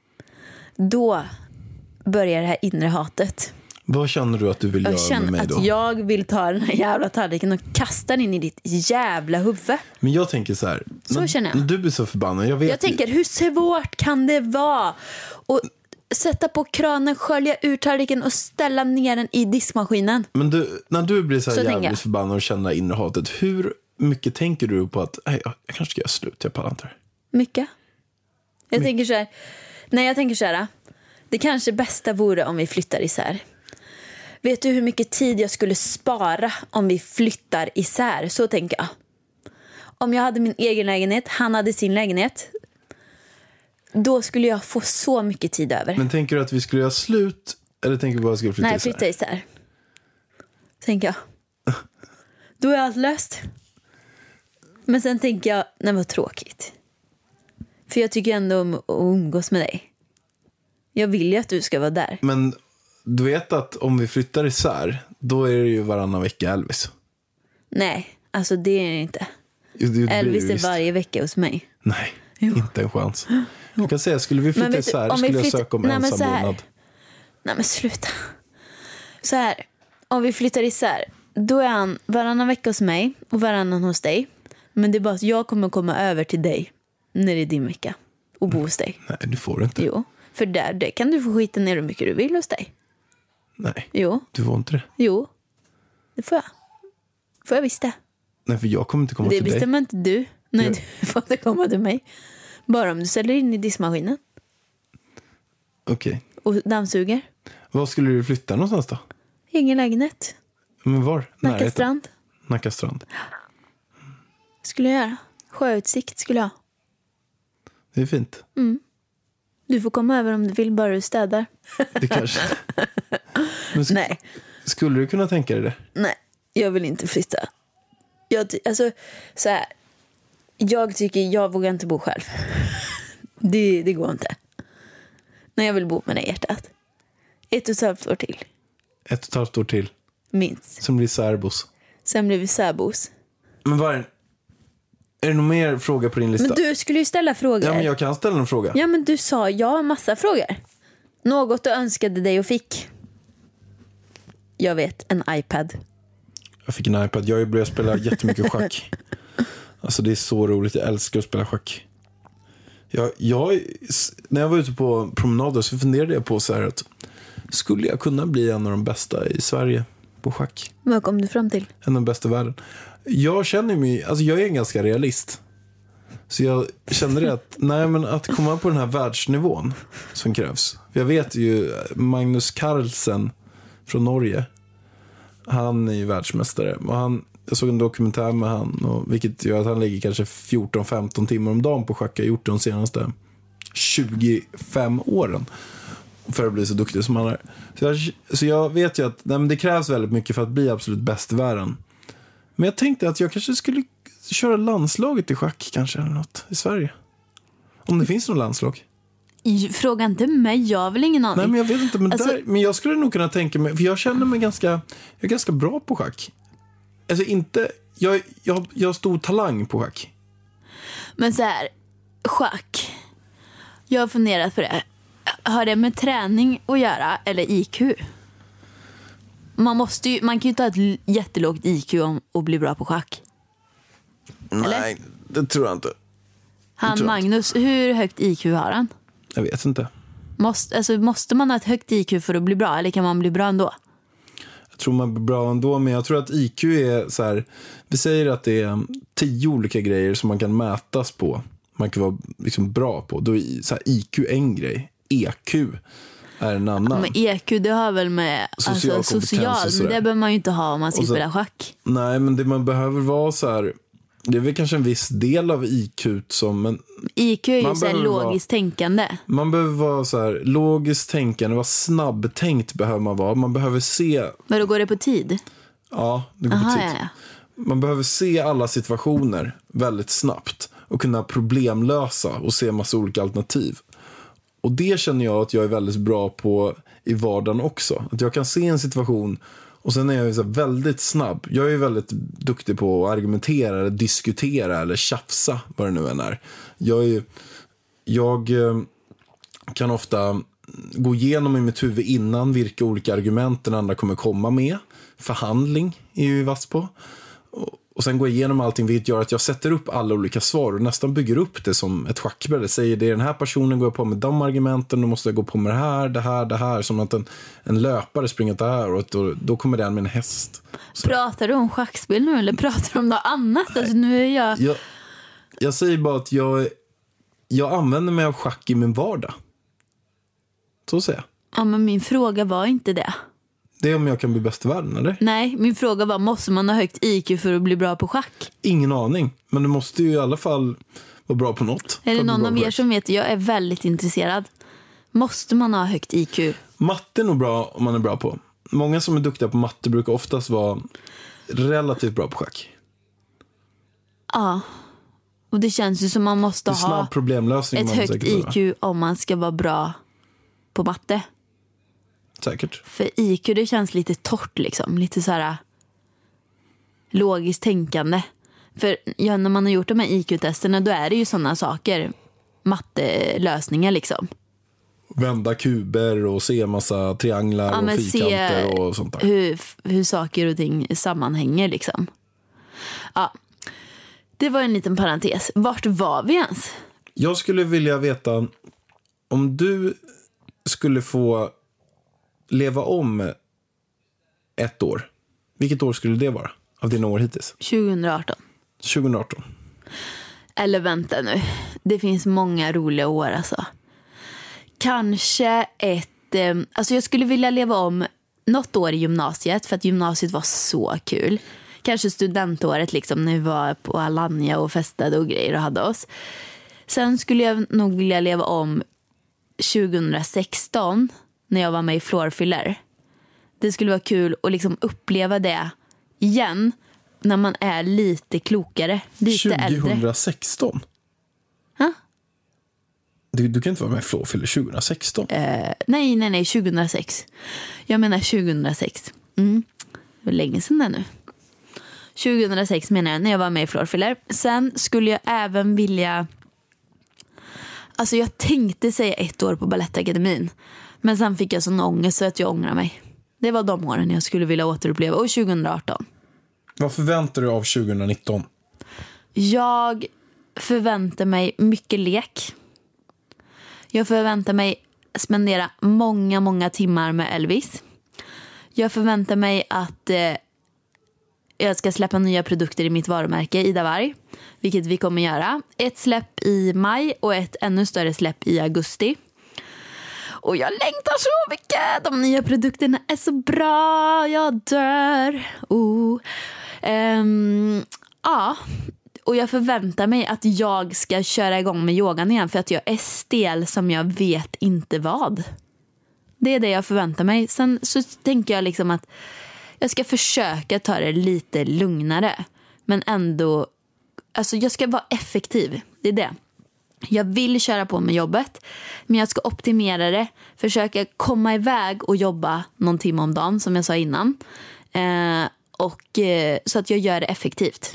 Då börjar det här inre hatet. Vad känner du att du vill göra med mig då? Jag vill ta den här jävla tallriken och kasta den in i ditt jävla huvud. Men jag tänker så här. Så känner jag. Du blir så förbannad. Jag tänker, hur svårt kan det vara? Och sätta på kranen, skölja ur tallriken och ställa ner den i diskmaskinen. Men när du blir så här så jävligt förbannad och känner inre hatet, hur mycket tänker du på att jag kanske ska göra slut, jag pallar inte det? Mycket. Jag tänker så här. Det kanske bästa vore om vi flyttar isär. Vet du hur mycket tid jag skulle spara om vi flyttar isär? Så tänker jag. Om jag hade min egen lägenhet, han hade sin lägenhet, då skulle jag få så mycket tid över. Men tänker du att vi skulle göra slut, eller tänker du bara att vi skulle flytta isär? Nej, flytta isär. Tänker jag. Då är allt löst. Men sen tänker jag, nej vad tråkigt. För jag tycker ändå om att umgås med dig. Jag vill ju att du ska vara där. Men du vet att om vi flyttar isär, då är det ju varannan vecka Elvis. Nej, alltså det är det inte. Elvis är varje vecka hos mig. Nej, inte en chans. Jag kan säga, skulle vi flytta isär skulle jag söka om ensammånad. Nej men sluta. Så här, om vi flyttar isär, då är han varannan vecka hos mig och varannan hos dig. Men det är bara att jag kommer komma över till dig när det är din vecka och bo hos dig. Nej, du får inte. Jo, för där kan du få skita ner hur mycket du vill hos dig. Nej, jo. Du får inte det. Jo, det får jag. Får jag visst det. Nej, för jag kommer inte komma till dig. Det bestämmer inte du. Nej, du får inte komma till mig. Bara om du ställer in i diskmaskinen. Okej. Och dammsuger. Var skulle du flytta någonstans då? Ingen lägenhet. Men var? Nackastrand. Nackastrand. Skulle jag göra. Sjöutsikt skulle jag. Det är fint. Mm. Du får komma över om du vill, bara du städar. Det kanske. Men nej. Skulle du kunna tänka dig det? Nej, jag vill inte flytta. Alltså, så här. Jag vågar inte bo själv. Det går inte. Nej, jag vill bo med det hjärtat. 1,5 år till. 1,5 år till. Minst. Som blir särbos. Sen blir vi särbos. Men vad är det någon mer fråga på din lista? Men du skulle ju ställa frågor. Ja, men jag kan ställa en fråga. Ja, men du sa jag har massa frågor. Något du önskade dig och fick. Jag vet, en iPad. Jag fick en iPad. Jag har ju börjat spela jättemycket schack. Alltså det är så roligt. Jag älskar att spela schack. När jag var ute på promenader så funderade jag på så här att skulle jag kunna bli en av de bästa i Sverige på schack? Vad kom du fram till? En av de bästa i världen. Jag känner mig, alltså jag är en ganska realist. Så jag kände det att att komma på den här världsnivån som krävs. Jag vet ju Magnus Carlsen från Norge. Han är ju världsmästare och jag såg en dokumentär med han, och vilket gör att han lägger kanske 14-15 timmar om dagen på schack. Jag har gjort de senaste 25 åren för att bli så duktig som han är. Så jag vet ju att det krävs väldigt mycket för att bli absolut bäst i världen. Men jag tänkte att jag kanske skulle köra landslaget i schack kanske eller något i Sverige. Om det finns något landslag. Fråga inte mig, jag har väl ingen aning. Nej, men jag vet inte, men, Alltså- men jag skulle nog kunna tänka mig, för jag känner mig jag är ganska bra på schack. Alltså inte, jag har stor talang på schack. Men så här, schack. Jag har funderat på det. Har det med träning att göra eller IQ? Man kan ju inte ha ett jättelågt IQ och bli bra på schack. Nej, det tror jag inte. Han Magnus, hur högt IQ har han? Jag vet inte. Måste man ha ett högt IQ för att bli bra, eller kan man bli bra ändå? Jag tror man blir bra ändå, men jag tror att IQ är så här, vi säger att det är 10 olika grejer som man kan mätas på. Man kan vara liksom bra på. Då är så här, IQ en grej. EQ är en annan. Men EQ, det har väl med social, men det behöver man ju inte ha om man ska spela schack. Nej, men det man behöver vara så här, det är väl kanske en viss del av IQ som, men IQ är ju så här logiskt tänkande. Man behöver vara så här logiskt tänkande, vara snabbtänkt behöver man vara. Man behöver se. Men då går det på tid? Ja, det går på tid. Ja. Man behöver se alla situationer väldigt snabbt och kunna problemlösa och se massa olika alternativ. Och det känner jag att jag är väldigt bra på i vardagen också. Att jag kan se en situation och sen är jag så väldigt snabb. Jag är väldigt duktig på att argumentera eller diskutera eller tjafsa, vad det nu än är. Jag kan ofta gå igenom i mitt huvud innan vilka olika argument den andra kommer komma med. Förhandling är ju vass på. Och sen går jag igenom allting, vilket gör att jag sätter upp alla olika svar och nästan bygger upp det som ett schackbräde. Säger det är den här personen, går jag på med de argumenten, då måste jag gå på med det här. Som att en löpare springer där och då kommer den med en häst. Så. Pratar du om schackspel nu eller pratar du om något annat? Alltså, nu är jag säger bara att jag använder mig av schack i min vardag. Så säger jag. Ja, men min fråga var inte det. Det är om jag kan bli bäst i världen, eller? Nej, min fråga var, måste man ha högt IQ för att bli bra på schack? Ingen aning, men du måste ju i alla fall vara bra på något. Är det någon av er som vet? Jag är väldigt intresserad. Måste man ha högt IQ? Matte är nog bra om man är bra på. Många som är duktiga på matte brukar oftast vara relativt bra på schack. Ja, och det känns ju som man måste ha problemlösning ett högt IQ om man ska vara bra på matte. Säkert. För IQ, det känns lite torrt liksom. Lite så här logiskt tänkande. För när man har gjort de här IQ-testerna, då är det ju sådana saker. Mattelösningar liksom. Vända kuber och se massa trianglar och fyrkanter och sånt där. Hur saker och ting sammanhänger liksom. Ja, det var en liten parentes. Vart var vi ens? Jag skulle vilja veta, om du skulle få leva om ett år, vilket år skulle det vara av dina år hittills? 2018. Eller vänta nu, det finns många roliga år alltså. Kanske alltså jag skulle vilja leva om något år i gymnasiet, för att gymnasiet var så kul. Kanske studentåret liksom, när vi var på Alanya och festade och grejer och hade oss. Sen skulle jag nog vilja leva om 2016 när jag var med i Floorfiller. Det skulle vara kul att liksom uppleva det igen när man är lite klokare, lite äldre. 2016? Ha? Du kan inte vara med i Floorfiller 2016? Nej, 2006. Jag menar 2006. Det var länge sedan det nu. 2006 menar jag, när jag var med i Floorfiller. Sen skulle jag även vilja... Alltså jag tänkte säga 1 år på Balettakademin. Men sen fick jag sån ångest så att jag ångrar mig. Det var de åren jag skulle vilja återuppleva. Och 2018. Vad förväntar du av 2019? Jag förväntar mig mycket lek. Jag förväntar mig spendera många timmar med Elvis. Jag förväntar mig att jag ska släppa nya produkter i mitt varumärke Ida Warg, vilket vi kommer göra. Ett släpp i maj och ett ännu större släpp i augusti. Och jag längtar så mycket. De nya produkterna är så bra. Jag dör. Ja. Och jag förväntar mig att jag ska köra igång med yogan igen, för att jag är stel som jag vet inte vad. Det är det jag förväntar mig. Sen så tänker jag liksom att jag ska försöka ta det lite lugnare. Men ändå, alltså jag ska vara effektiv. Det är det. Jag vill köra på med jobbet, men jag ska optimera det. Försöka komma iväg och jobba någon timme om dagen, som jag sa innan. Så att jag gör det effektivt.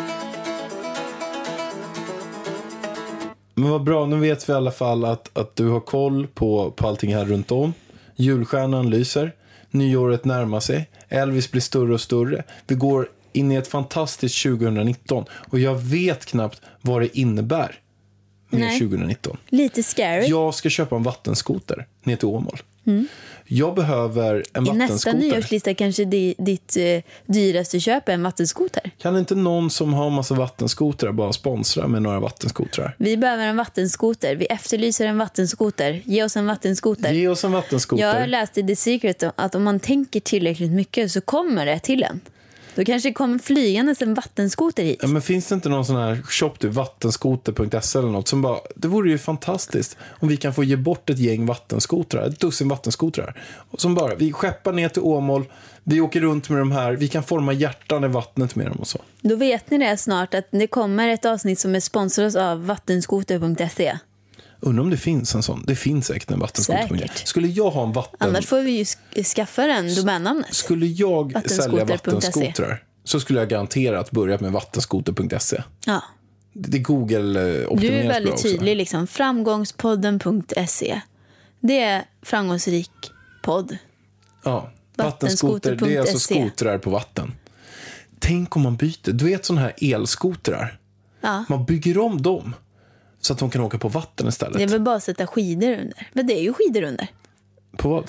Men vad bra, nu vet vi i alla fall att du har koll på allting här runt om. Julstjärnan lyser, nyåret närmar sig, Elvis blir större och större. Vi går in i ett fantastiskt 2019 och jag vet knappt vad det innebär med 2019. Lite scary. Jag ska köpa en vattenskoter ner till Åmål. Jag behöver en vattenskoter. I nästa nyårslista kanske ditt dyraste köp är en vattenskoter. Kan inte någon som har en massa vattenskotrar bara sponsra med några vattenskotrar? Vi behöver en vattenskoter. Vi efterlyser en vattenskoter. Ge oss en vattenskoter. Ge oss en vattenskoter. Jag har läst i The Secret att om man tänker tillräckligt mycket så kommer det till en. Då kanske det kommer flygande en vattenskoter hit. Ja, men finns det inte någon sån här shop, typ vattenskoter.se eller något som bara, det vore ju fantastiskt om vi kan få ge bort ett gäng vattenskotrar, ett dussin vattenskotrar. Och som bara, vi skeppar ner till Åmål, vi åker runt med de här, vi kan forma hjärtan i vattnet med dem och så. Då vet ni det snart att det kommer ett avsnitt som är sponsrat av vattenskoter.se. Undrar om det finns en sån. Det finns säkert en vattenskoter. Säkert. Skulle jag ha en Annars får vi ju skaffa den domännamnet. Skulle jag sälja vattenskotrar så skulle jag garanterat börja med vattenskoter.se. Ja. Det är Google optimeras. Du är väldigt tydlig liksom. Framgångspodden.se. Det är framgångsrik podd. Ja, vattenskoter, det är alltså skotrar på vatten. Tänk om man byter. Du vet sådana här elskotrar. Ja. Man bygger om dem så att de kan åka på vatten istället. Det är väl bara att sätta skidor under. Men det är ju skidor under. På vad?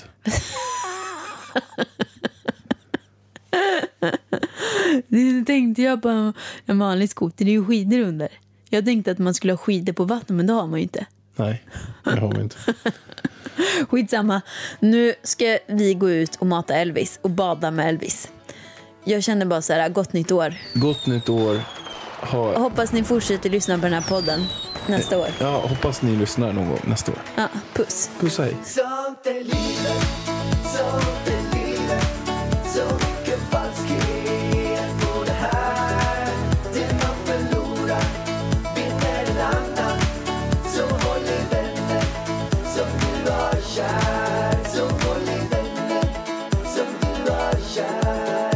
Det tänkte jag på en vanlig skoter. Det är ju skidor under. Jag tänkte att man skulle ha skidor på vatten, men det har man ju inte. Nej, det har man inte. Skitsamma. Nu ska vi gå ut och mata Elvis och bada med Elvis. Jag känner bara så här, gott nytt år. Gott nytt år. Jag hoppas ni fortsätter lyssna på den här podden nästa år. Ja, hoppas ni lyssnar någon gång nästa år. Ja, puss. Puss, hej. Sånt är livet, sånt är livet. Så mycket falskhet på det här. Det man förlorar vinner en annan. Så håll i vänner som du har kär. Så håll i vänner som du har kär.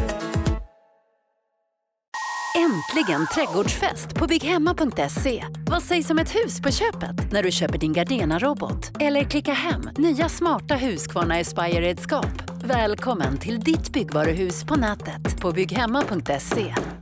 Äntligen trädgårdsfest på bygghemma.se. Vad sägs om ett hus på köpet när du köper din Gardena-robot? Eller klicka hem nya smarta Husqvarna Aspire-redskap. Välkommen till ditt byggvaruhus på nätet på bygghemma.se.